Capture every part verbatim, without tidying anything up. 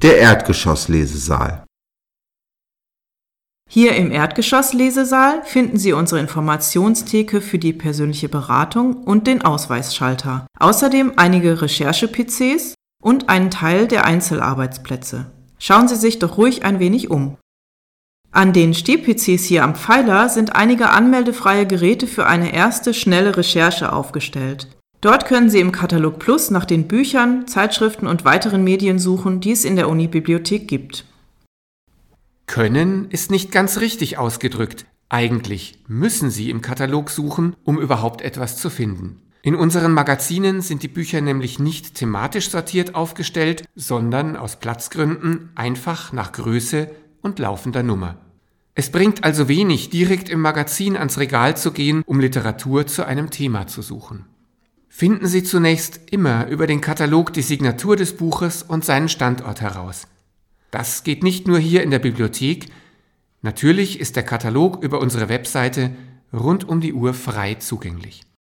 der Erdgeschosslesesaal. Hier im Erdgeschosslesesaal finden Sie unsere Informationstheke für die persönliche Beratung und den Ausweisschalter. Außerdem einige Recherche-P Cs und einen Teil der Einzelarbeitsplätze. Schauen Sie sich doch ruhig ein wenig um. An den Steh-P Cs hier am Pfeiler sind einige anmeldefreie Geräte für eine erste schnelle Recherche aufgestellt. Dort können Sie im Katalog Plus nach den Büchern, Zeitschriften und weiteren Medien suchen, die es in der Unibibliothek gibt. Können ist nicht ganz richtig ausgedrückt. Eigentlich müssen Sie im Katalog suchen, um überhaupt etwas zu finden. In unseren Magazinen sind die Bücher nämlich nicht thematisch sortiert aufgestellt, sondern aus Platzgründen einfach nach Größe und laufender Nummer. Es bringt also wenig, direkt im Magazin ans Regal zu gehen, um Literatur zu einem Thema zu suchen. Finden Sie zunächst immer über den Katalog die Signatur des Buches und seinen Standort heraus. Das geht nicht nur hier in der Bibliothek. Natürlich ist der Katalog über unsere Webseite rund um die Uhr frei zugänglich.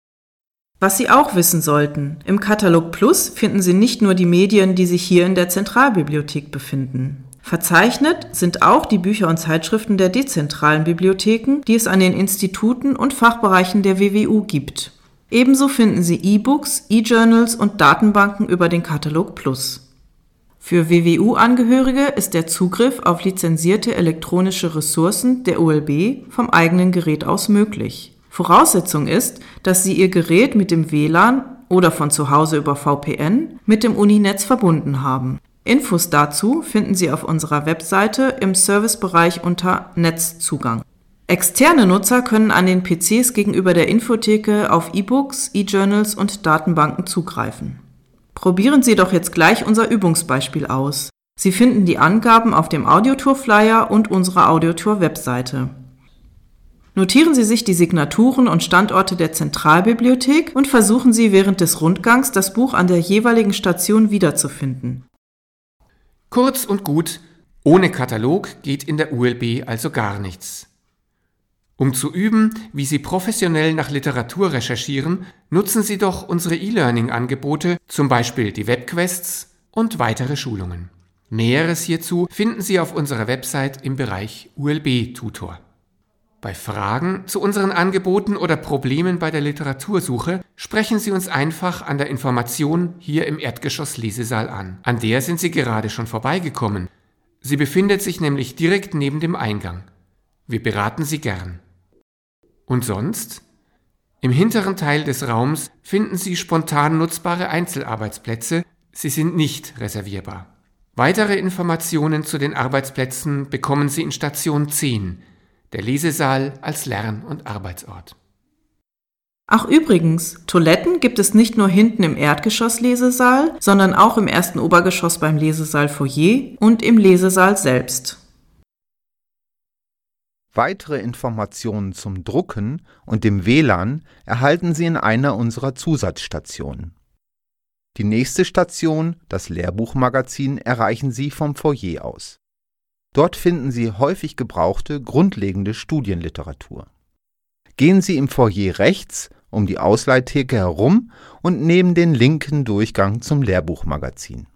Was Sie auch wissen sollten: Im Katalog Plus finden Sie nicht nur die Medien, die sich hier in der Zentralbibliothek befinden. Verzeichnet sind auch die Bücher und Zeitschriften der dezentralen Bibliotheken, die es an den Instituten und Fachbereichen der W W U gibt. Ebenso finden Sie E-Books, E-Journals und Datenbanken über den Katalog Plus. Für W W U-Angehörige ist der Zugriff auf lizenzierte elektronische Ressourcen der U L B vom eigenen Gerät aus möglich. Voraussetzung ist, dass Sie Ihr Gerät mit dem W L A N oder von zu Hause über V P N mit dem Uninetz verbunden haben. Infos dazu finden Sie auf unserer Webseite im Servicebereich unter Netzzugang. Externe Nutzer können an den P Cs gegenüber der Infotheke auf E-Books, E-Journals und Datenbanken zugreifen. Probieren Sie doch jetzt gleich unser Übungsbeispiel aus. Sie finden die Angaben auf dem Audiotour-Flyer und unserer Audiotour-Webseite. Notieren Sie sich die Signaturen und Standorte der Zentralbibliothek und versuchen Sie während des Rundgangs das Buch an der jeweiligen Station wiederzufinden. Kurz und gut, ohne Katalog geht in der U L B also gar nichts. Um zu üben, wie Sie professionell nach Literatur recherchieren, nutzen Sie doch unsere E-Learning-Angebote, zum Beispiel die Webquests und weitere Schulungen. Näheres hierzu finden Sie auf unserer Website im Bereich U L B-Tutor. Bei Fragen zu unseren Angeboten oder Problemen bei der Literatursuche sprechen Sie uns einfach an der Information hier im Erdgeschoss-Lesesaal an. An der sind Sie gerade schon vorbeigekommen. Sie befindet sich nämlich direkt neben dem Eingang. Wir beraten Sie gern. Und sonst? Im hinteren Teil des Raums finden Sie spontan nutzbare Einzelarbeitsplätze. Sie sind nicht reservierbar. Weitere Informationen zu den Arbeitsplätzen bekommen Sie in Station zehn, der Lesesaal als Lern- und Arbeitsort. Ach übrigens, Toiletten gibt es nicht nur hinten im Erdgeschoss-Lesesaal, sondern auch im ersten Obergeschoss beim Lesesaal-Foyer und im Lesesaal selbst. Weitere Informationen zum Drucken und dem W L A N erhalten Sie in einer unserer Zusatzstationen. Die nächste Station, das Lehrbuchmagazin, erreichen Sie vom Foyer aus. Dort finden Sie häufig gebrauchte, grundlegende Studienliteratur. Gehen Sie im Foyer rechts um die Ausleihtheke herum und nehmen den linken Durchgang zum Lehrbuchmagazin.